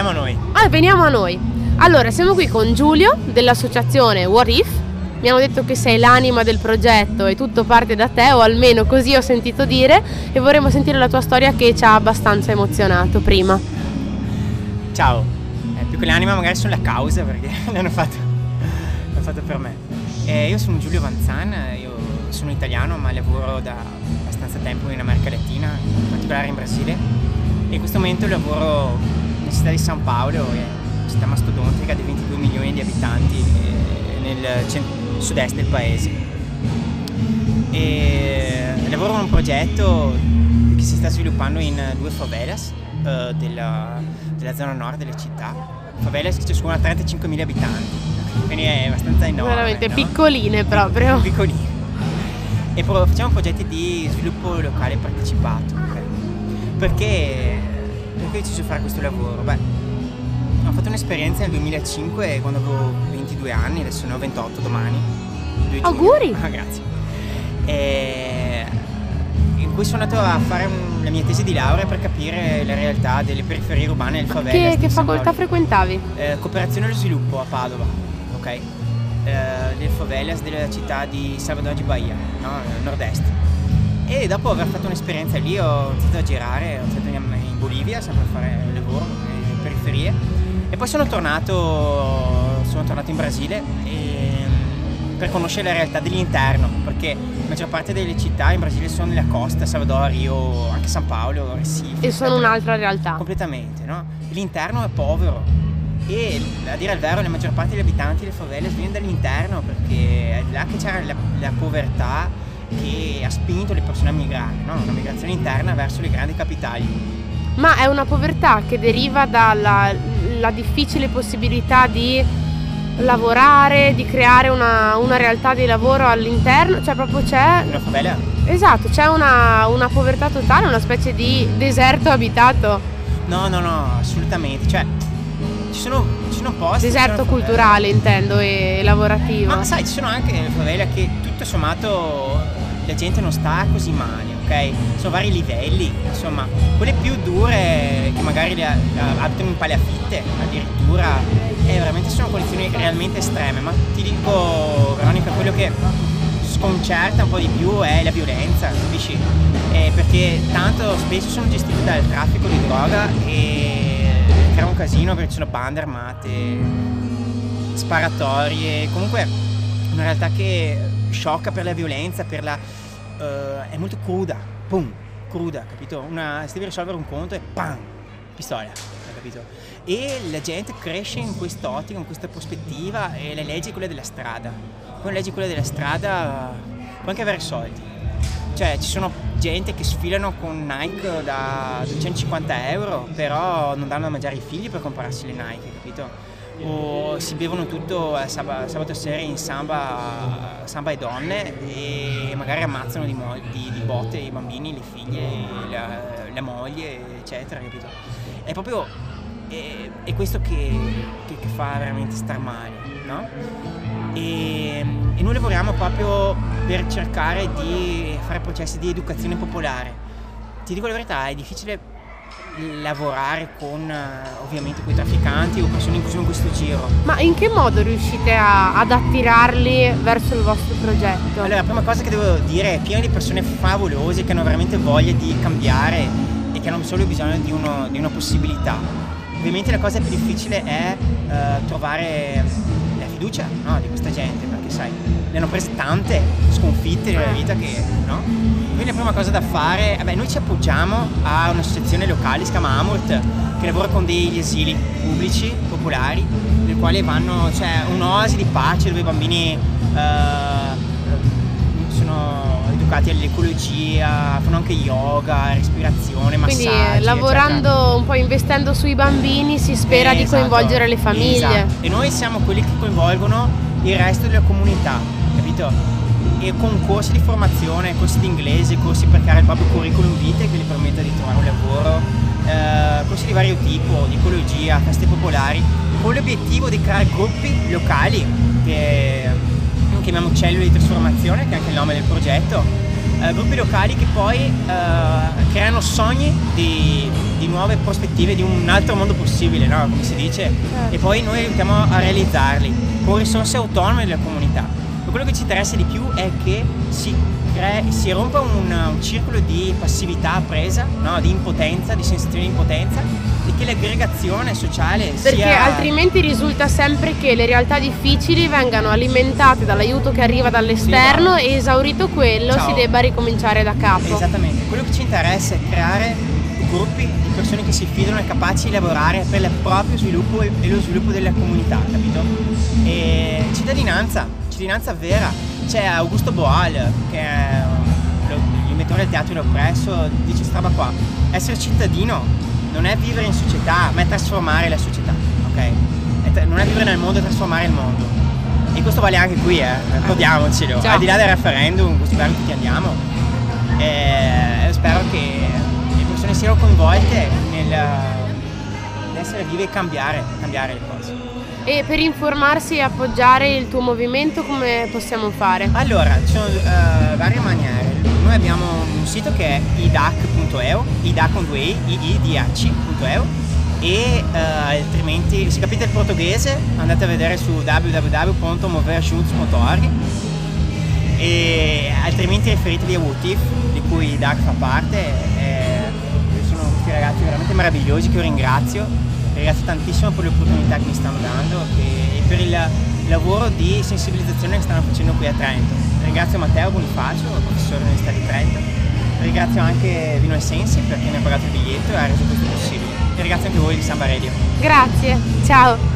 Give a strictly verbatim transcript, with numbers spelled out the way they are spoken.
veniamo a noi. Ah, veniamo a noi. Allora, siamo qui con Giulio dell'associazione What If. Mi hanno detto che sei l'anima del progetto e tutto parte da te, o almeno così ho sentito dire, e vorremmo sentire la tua storia che ci ha abbastanza emozionato prima. Ciao, eh, più che l'anima magari sono la causa, perché l'hanno fatto, l'hanno fatto per me. Eh, io sono Giulio Vanzan, io sono italiano ma lavoro da abbastanza tempo in America Latina, in particolare in Brasile, e in questo momento lavoro nella città di San Paolo, una città mastodontica di ventidue milioni di abitanti eh, nel cent- sud-est del paese. E lavoro in un progetto che si sta sviluppando in due favelas eh, della, della zona nord della città, favelas che ciascuna ha trentacinquemila abitanti, quindi è abbastanza enorme. Veramente, no? Piccoline proprio. Piccoline. E pro- facciamo progetti di sviluppo locale partecipato. Okay? Perché, perché ho deciso di fare questo lavoro? Beh, ho fatto un'esperienza nel duemilacinque quando avevo ventidue anni, adesso ne ho ventotto domani. Auguri! Ah, grazie. E in cui sono andato a fare un, la mia tesi di laurea per capire la realtà delle periferie urbane del favelas. Che, che facoltà frequentavi? Eh, cooperazione allo sviluppo a Padova, ok? Eh, del favelas della città di Salvador de Bahia, no? Nord-est. E dopo aver fatto un'esperienza lì ho iniziato a girare, ho stato in, in Bolivia sempre a fare lavoro nelle periferie. E poi sono tornato, sono tornato in Brasile e, per conoscere la realtà dell'interno, perché la maggior parte delle città in Brasile sono nella costa, Salvador, Rio, anche San Paolo, Recife. E sono un'altra realtà. Completamente, no? L'interno è povero e, a dire il vero, la maggior parte degli abitanti delle favelas viene dall'interno, perché è là che c'era la, la povertà che ha spinto le persone a migrare, no? Una migrazione interna verso le grandi capitali. Ma è una povertà che deriva dalla la difficile possibilità di lavorare, di creare una, una realtà di lavoro all'interno, cioè proprio c'è... Una favela? Esatto, c'è una, una povertà totale, una specie di deserto abitato. No, no, no, assolutamente, cioè ci sono, ci sono posti... Deserto sono culturale intendo e lavorativo. Ma sai, ci sono anche favela che tutto sommato la gente non sta così male, ok? Sono vari livelli, insomma, quelle più dure che magari le, le abitano in palafitte addirittura, eh, veramente sono condizioni realmente estreme. Ma ti dico, Veronica, quello che sconcerta un po' di più è la violenza, capisci? Eh, perché tanto spesso sono gestiti dal traffico di droga e crea un casino perché ci sono bande armate, sparatorie, comunque una realtà che sciocca per la violenza, per la uh, è molto cruda, pum, cruda, capito? Una, se devi risolvere un conto e pam, pistola, capito? E la gente cresce in quest'ottica, in questa prospettiva, e la legge è quella della strada. Con la legge quella della strada puoi anche avere soldi. Cioè ci sono gente che sfilano con Nike da duecentocinquanta euro, però non danno da mangiare i figli per comprarsi le Nike, capito? O si bevono tutto eh, sabato, sabato sera in samba, samba e donne, e magari ammazzano di, mo- di, di botte i bambini, le figlie, la, la moglie, eccetera, capito? È proprio è, è questo che, che, che fa veramente star male, no? E, e noi lavoriamo proprio per cercare di fare processi di educazione popolare. Ti dico la verità, è difficile lavorare con ovviamente con i trafficanti o persone in questo giro. Ma in che modo riuscite a, ad attirarli verso il vostro progetto? Allora, la prima cosa che devo dire è pieno di persone favolose che hanno veramente voglia di cambiare e che hanno solo bisogno di, uno, di una possibilità. Ovviamente la cosa più difficile è uh, trovare la fiducia, no, di questa gente, perché sai, ne hanno prese tante sconfitte nella vita che, no? Quindi la prima cosa da fare, vabbè, noi ci appoggiamo a un'associazione locale, si chiama Amurt, che lavora con degli asili pubblici, popolari, nel quale vanno, cioè un'oasi di pace dove i bambini uh, sono educati all'ecologia, fanno anche yoga, respirazione, massaggi. Quindi lavorando eccetera. Un po' investendo sui bambini si spera eh, di esatto, coinvolgere le famiglie. Esatto. E noi siamo quelli che coinvolgono il resto della comunità, capito? E con corsi di formazione, corsi di inglese, corsi per creare il proprio curriculum vitae che gli permetta di trovare un lavoro, eh, corsi di vario tipo, di ecologia, feste popolari, con l'obiettivo di creare gruppi locali che noi chiamiamo cellule di trasformazione, che è anche il nome del progetto, eh, gruppi locali che poi eh, creano sogni di di nuove prospettive, di un altro mondo possibile, no? Come si dice, certo. E poi noi aiutiamo a realizzarli con risorse autonome della comunità. Ma quello che ci interessa di più è che si, crea, si rompa un, un circolo di passività presa, no? Di impotenza, di sensazione di impotenza, e che l'aggregazione sociale Perché sia... altrimenti risulta sempre che le realtà difficili vengano alimentate dall'aiuto che arriva dall'esterno, sì, e esaurito quello Ciao. si debba ricominciare da capo. Esattamente, quello che ci interessa è creare gruppi di persone che si fidano e capaci di lavorare per il proprio sviluppo e lo sviluppo della comunità, capito? E cittadinanza, cittadinanza vera. C'è Augusto Boal, che è l'inventore del teatro dell'oppresso, dice questa roba qua: essere cittadino non è vivere in società, ma è trasformare la società, ok? È tra- non è vivere nel mondo, è trasformare il mondo. E questo vale anche qui, eh, ricordiamocelo. Ciao. Al di là del referendum, spero che tutti andiamo, e spero che le persone siano coinvolte nel, nell'essere vive e cambiare, cambiare le cose. E per informarsi e appoggiare il tuo movimento come possiamo fare? Allora, ci sono uh, varie maniere. Noi abbiamo un sito che è i d a c punto e u, i d a c con due i, i i d a c punto e u, e uh, altrimenti, se capite il portoghese, andate a vedere su w w w punto moverjuntos punto org, e altrimenti riferitevi a What If, di cui i D A C fa parte. E sono questi ragazzi veramente meravigliosi che io ringrazio, ringrazio tantissimo per le opportunità che mi stanno dando e per il lavoro di sensibilizzazione che stanno facendo qui a Trento. Ringrazio Matteo Bonifacio, professore dell'Università di Trento, ringrazio anche Vino Essensi perché mi ha pagato il biglietto e ha reso questo possibile, e ringrazio anche voi di Samba Radio. Grazie, ciao!